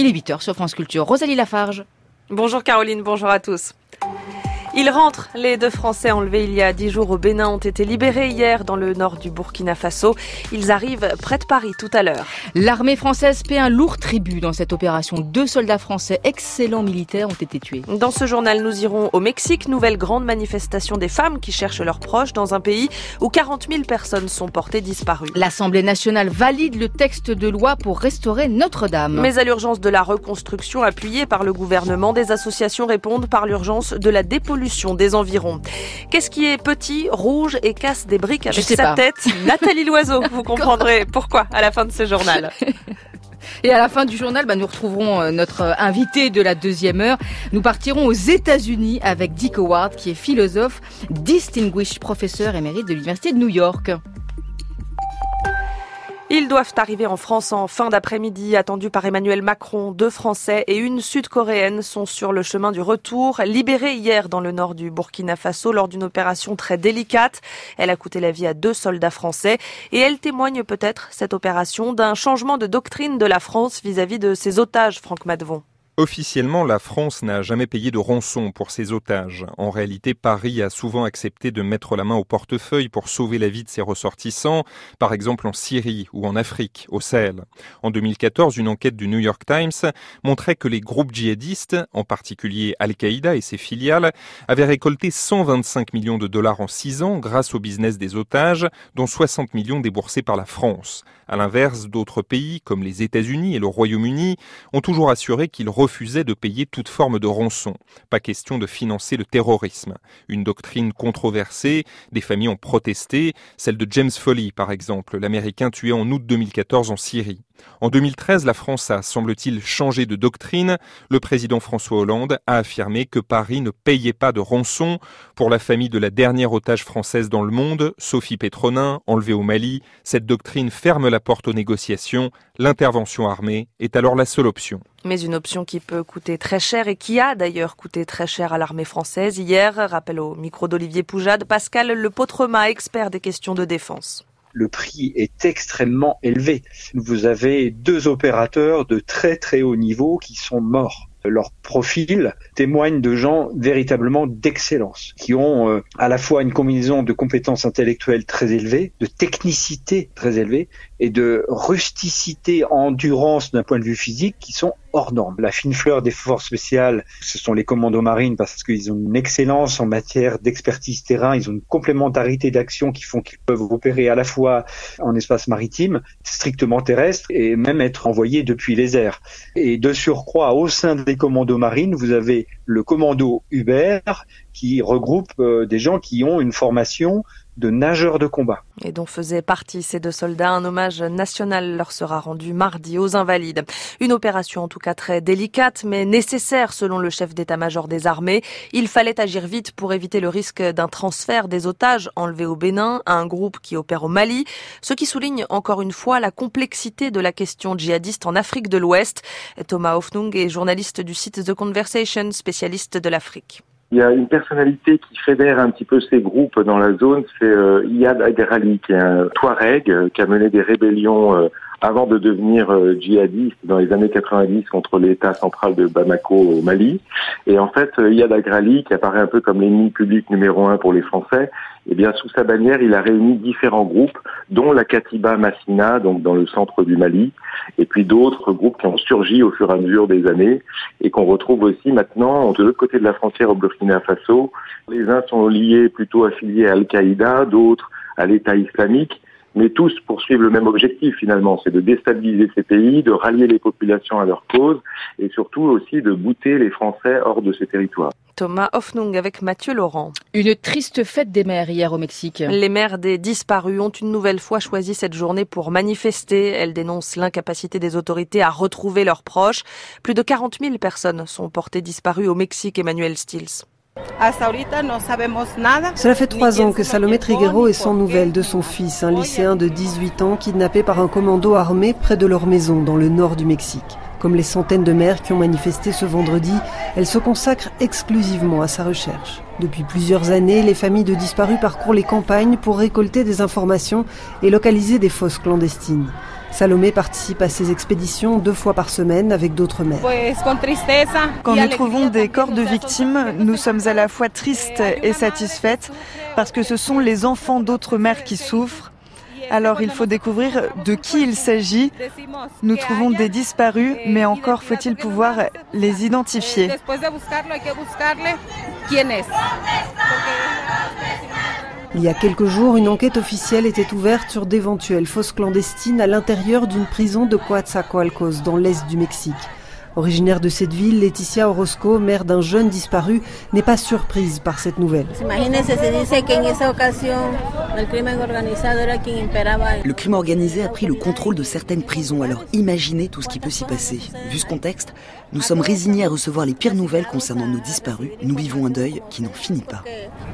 Il est 8h sur France Culture. Rosalie Lafarge. Bonjour Caroline, bonjour à tous. Ils rentrent. Les 2 Français enlevés il y a 10 jours au Bénin ont été libérés hier dans le nord du Burkina Faso. Ils arrivent près de Paris tout à l'heure. L'armée française paie un lourd tribut dans cette opération. 2 soldats français, excellents militaires, ont été tués. Dans ce journal, nous irons au Mexique. Nouvelle grande manifestation des femmes qui cherchent leurs proches dans un pays où 40 000 personnes sont portées disparues. L'Assemblée nationale valide le texte de loi pour restaurer Notre-Dame. Mais à l'urgence de la reconstruction appuyée par le gouvernement, des associations répondent par l'urgence de la dépollution des environs. Qu'est-ce qui est petit, rouge et casse des briques avec sa tête? Nathalie Loiseau, vous comprendrez pourquoi à la fin de ce journal. Et à la fin du journal, nous retrouverons notre invité de la 2e heure. Nous partirons aux États-Unis avec Dick Howard, qui est philosophe, distinguished professeur émérite de l'Université de New York. Ils doivent arriver en France en fin d'après-midi, attendus par Emmanuel Macron. 2 Français et une Sud-Coréenne sont sur le chemin du retour, libérés hier dans le nord du Burkina Faso lors d'une opération très délicate. Elle a coûté la vie à 2 soldats français et elle témoigne peut-être, cette opération, d'un changement de doctrine de la France vis-à-vis de ses otages, Franck Madevon. Officiellement, la France n'a jamais payé de rançon pour ses otages. En réalité, Paris a souvent accepté de mettre la main au portefeuille pour sauver la vie de ses ressortissants, par exemple en Syrie ou en Afrique, au Sahel. En 2014, une enquête du New York Times montrait que les groupes djihadistes, en particulier Al-Qaïda et ses filiales, avaient récolté 125 millions de dollars en 6 ans grâce au business des otages, dont 60 millions déboursés par la France. À l'inverse, d'autres pays, comme les États-Unis et le Royaume-Uni, ont toujours assuré qu'ils refusaient de payer toute forme de rançon. Pas question de financer le terrorisme. Une doctrine controversée, des familles ont protesté, celle de James Foley par exemple, l'Américain tué en août 2014 en Syrie. En 2013, la France a, semble-t-il, changé de doctrine. Le président François Hollande a affirmé que Paris ne payait pas de rançon pour la famille de la dernière otage française dans le monde, Sophie Pétronin, enlevée au Mali. Cette doctrine ferme la porte aux négociations. L'intervention armée est alors la seule option. Mais une option qui peut coûter très cher et qui a d'ailleurs coûté très cher à l'armée française. Hier, rappel au micro d'Olivier Poujade, Pascal Lepautrema, expert des questions de défense. Le prix est extrêmement élevé. Vous avez 2 opérateurs de très très haut niveau qui sont morts. Leur profil témoigne de gens véritablement d'excellence, qui ont à la fois une combinaison de compétences intellectuelles très élevées, de technicité très élevée et de rusticité, endurance d'un point de vue physique qui sont hors normes. La fine fleur des forces spéciales, ce sont les commandos marines parce qu'ils ont une excellence en matière d'expertise terrain, ils ont une complémentarité d'action qui font qu'ils peuvent opérer à la fois en espace maritime, strictement terrestre et même être envoyés depuis les airs. Et de surcroît, au sein des commandos marines, vous avez le commando Hubert qui regroupe des gens qui ont une formation de nageurs de combat. Et dont faisaient partie ces 2 soldats. Un hommage national leur sera rendu mardi aux Invalides. Une opération en tout cas très délicate, mais nécessaire selon le chef d'état-major des armées. Il fallait agir vite pour éviter le risque d'un transfert des otages enlevés au Bénin à un groupe qui opère au Mali. Ce qui souligne encore une fois la complexité de la question djihadiste en Afrique de l'Ouest. Thomas Hoffnung est journaliste du site The Conversation, spécialiste de l'Afrique. Il y a une personnalité qui fédère un petit peu ces groupes dans la zone, c'est Iyad Agrali, qui est un Touareg qui a mené des rébellions avant de devenir djihadiste dans les années 90 contre l'État central de Bamako au Mali. Et en fait, Iyad Agrali, qui apparaît un peu comme l'ennemi public numéro 1 pour les Français, eh bien, sous sa bannière, il a réuni différents groupes, dont la Katiba Massina, donc dans le centre du Mali, et puis d'autres groupes qui ont surgi au fur et à mesure des années, et qu'on retrouve aussi maintenant de l'autre côté de la frontière au Burkina Faso. Les uns sont liés, plutôt affiliés à Al-Qaïda, d'autres à l'État islamique, mais tous poursuivent le même objectif finalement, c'est de déstabiliser ces pays, de rallier les populations à leur cause, et surtout aussi de bouter les Français hors de ces territoires. Thomas Hoffnung avec Mathieu Laurent. Une triste fête des mères hier au Mexique. Les mères des disparus ont une nouvelle fois choisi cette journée pour manifester. Elles dénoncent l'incapacité des autorités à retrouver leurs proches. Plus de 40 000 personnes sont portées disparues au Mexique, Emmanuel Stills. Cela fait 3 ans que Salomé Triguero est sans nouvelles de son fils, un lycéen de 18 ans kidnappé par un commando armé près de leur maison dans le nord du Mexique. Comme les centaines de mères qui ont manifesté ce vendredi, elle se consacre exclusivement à sa recherche. Depuis plusieurs années, les familles de disparus parcourent les campagnes pour récolter des informations et localiser des fosses clandestines. Salomé participe à ces expéditions 2 fois par semaine avec d'autres mères. Quand nous trouvons des corps de victimes, nous sommes à la fois tristes et satisfaites parce que ce sont les enfants d'autres mères qui souffrent. Alors il faut découvrir de qui il s'agit. Nous trouvons des disparus, mais encore faut-il pouvoir les identifier. Il y a quelques jours, une enquête officielle était ouverte sur d'éventuelles fosses clandestines à l'intérieur d'une prison de Coatzacoalcos, dans l'est du Mexique. Originaire de cette ville, Laeticia Orozco, mère d'un jeune disparu, n'est pas surprise par cette nouvelle. Le crime organisé a pris le contrôle de certaines prisons, alors imaginez tout ce qui peut s'y passer. Vu ce contexte, nous sommes résignés à recevoir les pires nouvelles concernant nos disparus. Nous vivons un deuil qui n'en finit pas.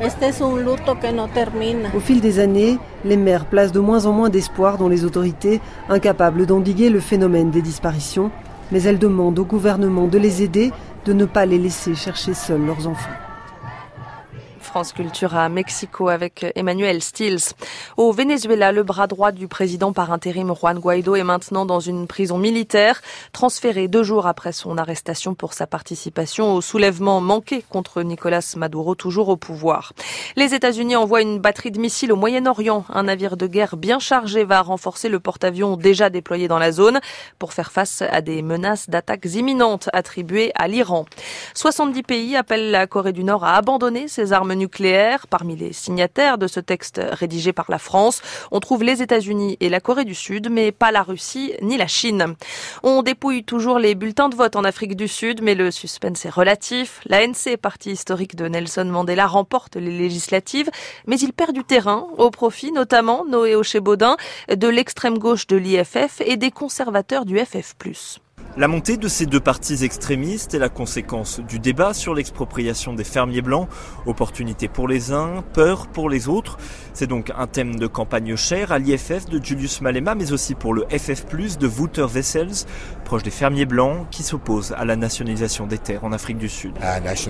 Au fil des années, les maires placent de moins en moins d'espoir dans les autorités, incapables d'endiguer le phénomène des disparitions. Mais elle demande au gouvernement de les aider, de ne pas les laisser chercher seuls leurs enfants. France Culture à Mexico avec Emmanuel Stills. Au Venezuela, le bras droit du président par intérim Juan Guaido est maintenant dans une prison militaire, transféré 2 jours après son arrestation pour sa participation au soulèvement manqué contre Nicolás Maduro, toujours au pouvoir. Les États-Unis envoient une batterie de missiles au Moyen-Orient. Un navire de guerre bien chargé va renforcer le porte-avions déjà déployé dans la zone pour faire face à des menaces d'attaques imminentes attribuées à l'Iran. 70 pays appellent la Corée du Nord à abandonner ses armes nucléaire. Parmi les signataires de ce texte rédigé par la France, on trouve les États-Unis et la Corée du Sud, mais pas la Russie ni la Chine. On dépouille toujours les bulletins de vote en Afrique du Sud, mais le suspense est relatif. L'ANC, parti historique de Nelson Mandela, remporte les législatives, mais il perd du terrain au profit notamment, Noé Ochebodin, de l'extrême gauche de l'IFF et des conservateurs du FF+. La montée de ces 2 partis extrémistes est la conséquence du débat sur l'expropriation des fermiers blancs. Opportunité pour les uns, peur pour les autres. C'est donc un thème de campagne cher à l'IFF de Julius Malema, mais aussi pour le FF+, de Wouter Wessels, proche des fermiers blancs, qui s'oppose à la nationalisation des terres en Afrique du Sud.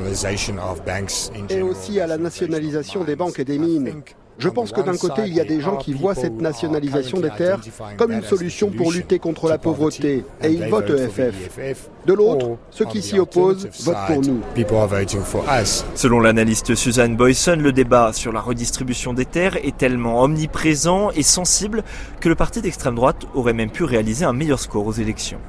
Et aussi à la nationalisation des banques et des mines. Je pense que d'un côté, il y a des gens qui voient cette nationalisation des terres comme une solution pour lutter contre la pauvreté, et ils votent EFF. De l'autre, ceux qui s'y opposent votent pour nous. Selon l'analyste Suzanne Boyson, le débat sur la redistribution des terres est tellement omniprésent et sensible que le parti d'extrême droite aurait même pu réaliser un meilleur score aux élections.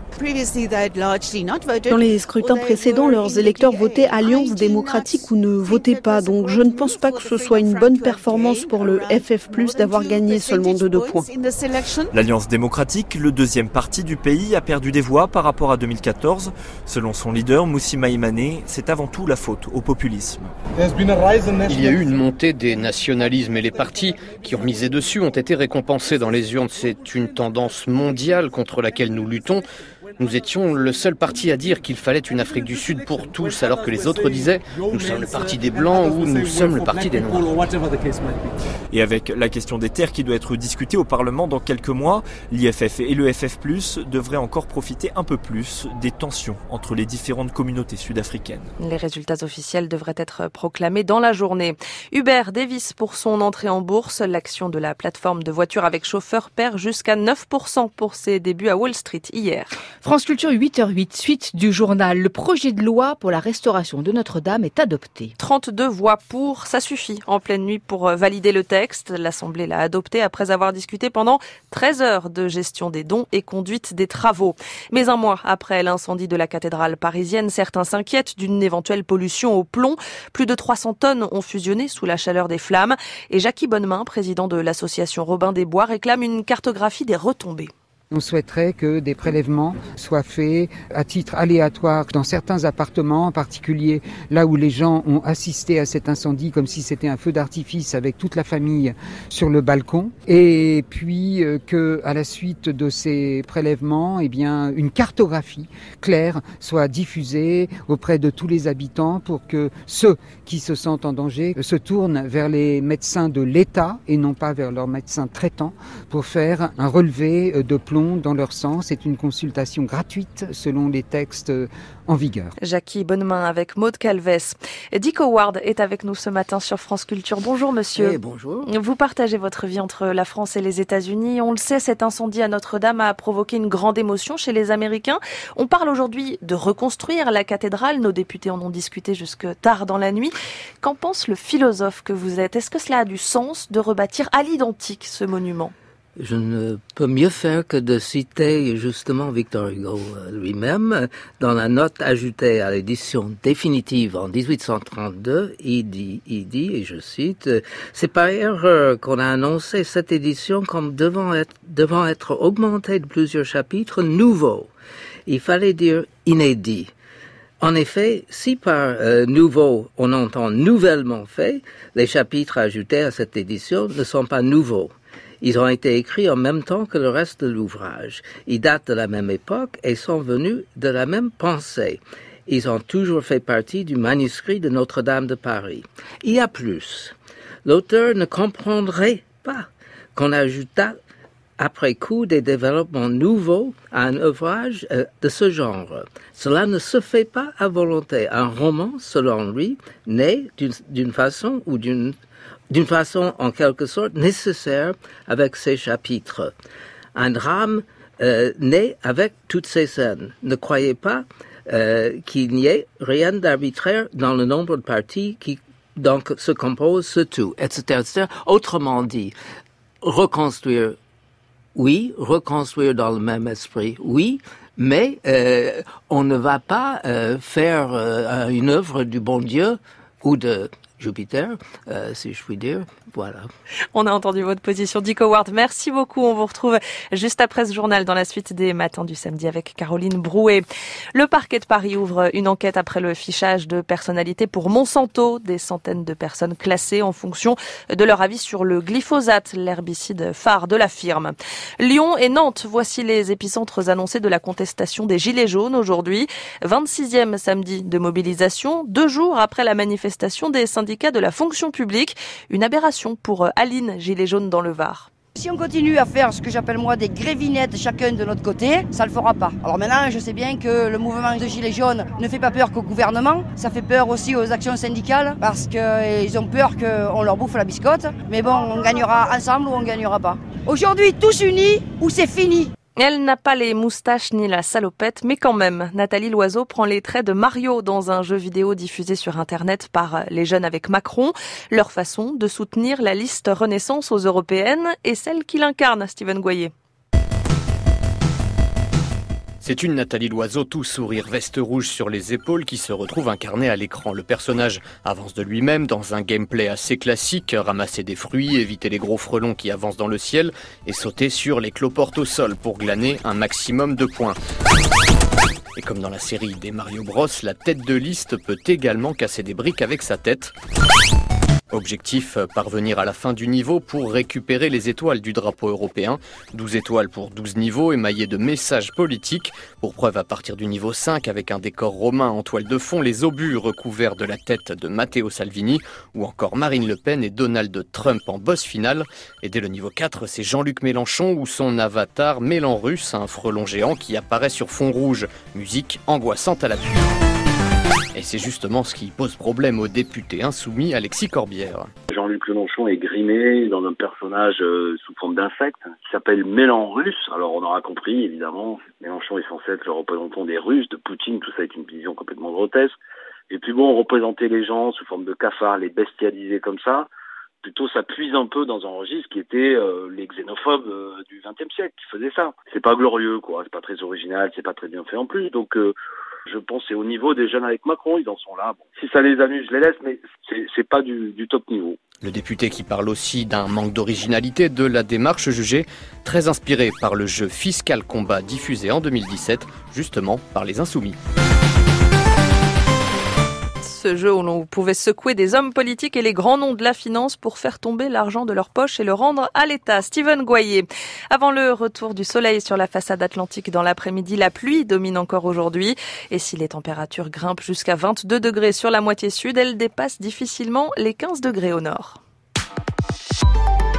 Dans les scrutins précédents, leurs électeurs votaient Alliance démocratique ou ne votaient pas. Donc je ne pense pas que ce soit une bonne performance pour le FF+, d'avoir gagné seulement de 2 points. L'Alliance démocratique, le deuxième parti du pays, a perdu des voix par rapport à 2014. Selon son leader, Moussi Maïmané, c'est avant tout la faute au populisme. Il y a eu une montée des nationalismes et les partis qui ont misé dessus ont été récompensés dans les urnes. C'est une tendance mondiale contre laquelle nous luttons. Nous étions le seul parti à dire qu'il fallait une Afrique du Sud pour tous, alors que les autres disaient « nous sommes le parti des Blancs » ou « nous sommes le parti des Noirs ». Et avec la question des terres qui doit être discutée au Parlement dans quelques mois, l'IFF et le FF+, devraient encore profiter un peu plus des tensions entre les différentes communautés sud-africaines. Les résultats officiels devraient être proclamés dans la journée. Uber dévisse pour son entrée en bourse. L'action de la plateforme de voitures avec chauffeur perd jusqu'à 9% pour ses débuts à Wall Street hier. France Culture 8h08, suite du journal. Le projet de loi pour la restauration de Notre-Dame est adopté. 32 voix pour, ça suffit en pleine nuit pour valider le texte. L'Assemblée l'a adopté après avoir discuté pendant 13 heures de gestion des dons et conduite des travaux. Mais un mois après l'incendie de la cathédrale parisienne, certains s'inquiètent d'une éventuelle pollution au plomb. Plus de 300 tonnes ont fusionné sous la chaleur des flammes. Et Jackie Bonnemain, président de l'association Robin des Bois, réclame une cartographie des retombées. On souhaiterait que des prélèvements soient faits à titre aléatoire dans certains appartements, en particulier là où les gens ont assisté à cet incendie comme si c'était un feu d'artifice avec toute la famille sur le balcon. Et puis que à la suite de ces prélèvements, une cartographie claire soit diffusée auprès de tous les habitants pour que ceux qui se sentent en danger se tournent vers les médecins de l'État et non pas vers leurs médecins traitants pour faire un relevé de plomb vont dans leur sens. C'est une consultation gratuite selon les textes en vigueur. Jackie Bonnemain avec Maude Calves. Dick Howard est avec nous ce matin sur France Culture. Bonjour monsieur. Bonjour. Vous partagez votre vie entre la France et les États-Unis. On le sait, cet incendie à Notre-Dame a provoqué une grande émotion chez les Américains. On parle aujourd'hui de reconstruire la cathédrale. Nos députés en ont discuté jusque tard dans la nuit. Qu'en pense le philosophe que vous êtes ? Est-ce que cela a du sens de rebâtir à l'identique ce monument ? Je ne peux mieux faire que de citer justement Victor Hugo lui-même. Dans la note ajoutée à l'édition définitive en 1832, il dit, et je cite, « C'est par erreur qu'on a annoncé cette édition comme devant être augmentée de plusieurs chapitres nouveaux. Il fallait dire inédit. En effet, si par nouveau on entend nouvellement fait, les chapitres ajoutés à cette édition ne sont pas nouveaux. Ils ont été écrits en même temps que le reste de l'ouvrage. Ils datent de la même époque et sont venus de la même pensée. Ils ont toujours fait partie du manuscrit de Notre-Dame de Paris. Il y a plus. L'auteur ne comprendrait pas qu'on ajoutât après coup des développements nouveaux à un ouvrage de ce genre. Cela ne se fait pas à volonté. Un roman, selon lui, naît d'une façon ou d'une façon en quelque sorte nécessaire avec ses chapitres. Un drame naît avec toutes ces scènes. Ne croyez pas qu'il n'y ait rien d'arbitraire dans le nombre de parties qui donc se composent ce tout, etc., etc. Autrement dit, reconstruire, oui, reconstruire dans le même esprit, oui, mais on ne va pas faire une œuvre du bon Dieu ou de Jupiter, si je puis dire. Voilà. On a entendu votre position, Dick Howard. Merci beaucoup. On vous retrouve juste après ce journal dans la suite des matins du samedi avec Caroline Brouet. Le parquet de Paris ouvre une enquête après le fichage de personnalités pour Monsanto. Des centaines de personnes classées en fonction de leur avis sur le glyphosate, l'herbicide phare de la firme. Lyon et Nantes, voici les épicentres annoncés de la contestation des Gilets jaunes aujourd'hui. 26e samedi de mobilisation, 2 jours après la manifestation des syndicats de la fonction publique. Une aberration pour Aline, gilet jaune dans le Var. Si on continue à faire ce que j'appelle moi des grévinettes chacun de notre côté, ça le fera pas. Alors maintenant, je sais bien que le mouvement de gilets jaunes ne fait pas peur qu'au gouvernement, ça fait peur aussi aux actions syndicales parce qu'ils ont peur qu'on leur bouffe la biscotte. Mais bon, on gagnera ensemble ou on gagnera pas. Aujourd'hui, tous unis ou c'est fini. Elle n'a pas les moustaches ni la salopette, mais quand même, Nathalie Loiseau prend les traits de Mario dans un jeu vidéo diffusé sur Internet par les jeunes avec Macron. Leur façon de soutenir la liste Renaissance aux européennes et celle qu'il incarne, Steven Goyer. C'est une Nathalie Loiseau tout sourire, veste rouge sur les épaules qui se retrouve incarnée à l'écran. Le personnage avance de lui-même dans un gameplay assez classique, ramasser des fruits, éviter les gros frelons qui avancent dans le ciel et sauter sur les cloportes au sol pour glaner un maximum de points. Et comme dans la série des Mario Bros, la tête de liste peut également casser des briques avec sa tête. Objectif, parvenir à la fin du niveau pour récupérer les étoiles du drapeau européen. 12 étoiles pour 12 niveaux émaillés de messages politiques. Pour preuve, à partir du niveau 5, avec un décor romain en toile de fond, les obus recouverts de la tête de Matteo Salvini ou encore Marine Le Pen et Donald Trump en boss final. Et dès le niveau 4, c'est Jean-Luc Mélenchon ou son avatar Mélenrusse, un frelon géant qui apparaît sur fond rouge. Musique angoissante à l'appui. Et c'est justement ce qui pose problème au député insoumis Alexis Corbière. Jean-Luc Mélenchon est grimé dans un personnage sous forme d'insecte qui s'appelle Mélenrusse. Alors on aura compris, évidemment, Mélenchon est censé être le représentant des Russes, de Poutine, tout ça est une vision complètement grotesque. Et puis bon, représenter les gens sous forme de cafards, les bestialiser comme ça, plutôt ça puise un peu dans un registre qui était les xénophobes du XXe siècle qui faisaient ça. C'est pas glorieux, quoi, c'est pas très original, c'est pas très bien fait en plus, donc... je pense que c'est au niveau des jeunes avec Macron, ils en sont là. Bon, si ça les amuse, je les laisse, mais c'est pas du top niveau. Le député qui parle aussi d'un manque d'originalité de la démarche jugée très inspirée par le jeu Fiscal Combat diffusé en 2017, justement par les Insoumis. Ce jeu où l'on pouvait secouer des hommes politiques et les grands noms de la finance pour faire tomber l'argent de leur poche et le rendre à l'État. Steven Goyer. Avant le retour du soleil sur la façade atlantique dans l'après-midi, la pluie domine encore aujourd'hui. Et si les températures grimpent jusqu'à 22 degrés sur la moitié sud, elles dépassent difficilement les 15 degrés au nord.